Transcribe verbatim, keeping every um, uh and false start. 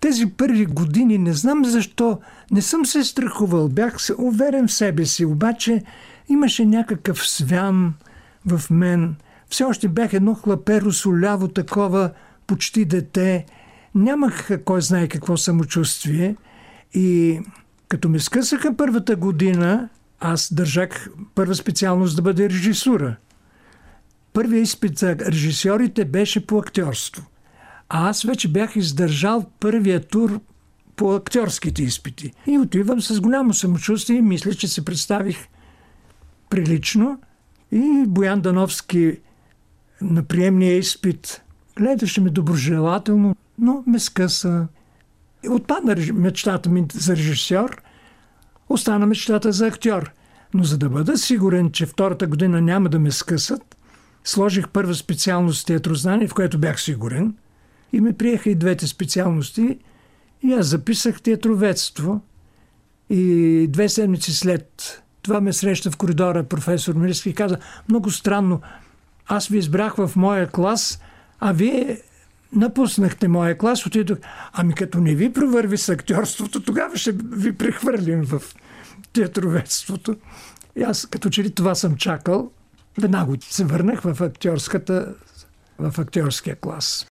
тези първи години не знам защо не съм се страхувал. Бях уверен в себе си, обаче имаше някакъв свян в мен. Все още бях едно хлаперо соляво такова, почти дете. Нямах кой знае какво самочувствие. И като ме скъсаха първата година, аз държах първа специалност да бъде режисура. Първият изпит за режисьорите беше по актьорство. А аз вече бях издържал първия тур по актьорските изпити. И отивам с голямо самочувствие и мисля, че се представих прилично. И Боян Дановски на приемния изпит гледаше ме доброжелателно, но ме скъса. Отпадна мечтата ми за режисьор, остана мечтата за актьор. Но за да бъда сигурен, че втората година няма да ме скъсат, сложих първа специалност театрознание, в което бях сигурен, и ме приеха и двете специалности, и аз записах театроведство. И две седмици след това ме среща в коридора професор Мирски и каза: много странно, аз ви избрах в моя клас, а вие напуснахте моя клас, отидох. Ами като не ви провърви с актьорството, тогава ще ви прехвърлим в театроведството. И аз като че ли това съм чакал, веднага се върнах в актьорската, в актьорския клас.